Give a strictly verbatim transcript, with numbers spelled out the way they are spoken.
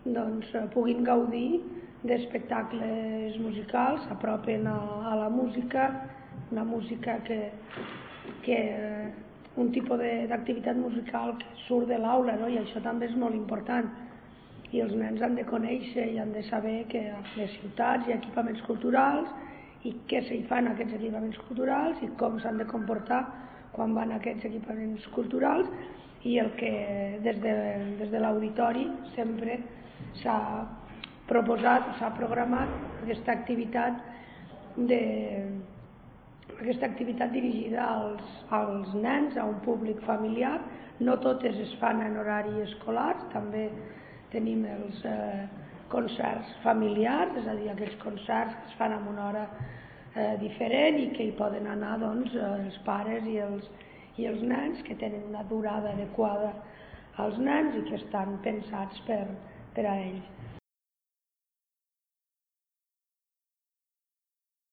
doncs, puguin gaudir d'espectacles musicals, s'apropen a, a la música, una música que, que un tipus d'activitat musical que surt de l'aula, no? I això també és molt important. I els nens han de conèixer i han de saber que a les ciutats hi ha equipaments culturals i què s'hi fan aquests equipaments culturals i com s'han de comportar quan van a aquests equipaments culturals, i el que des de, des de l'auditori sempre s'ha proposat, s'ha programat aquesta activitat de, aquesta activitat dirigida als, als nens, a un públic familiar. No totes es fan en horari escolar, també tenim els eh, concerts familiars, és a dir, aquells concerts que es fan en una hora eh, diferent i que hi poden anar doncs, els pares i els, i els nens, que tenen una durada adequada als nens i que estan pensats per, per a ells.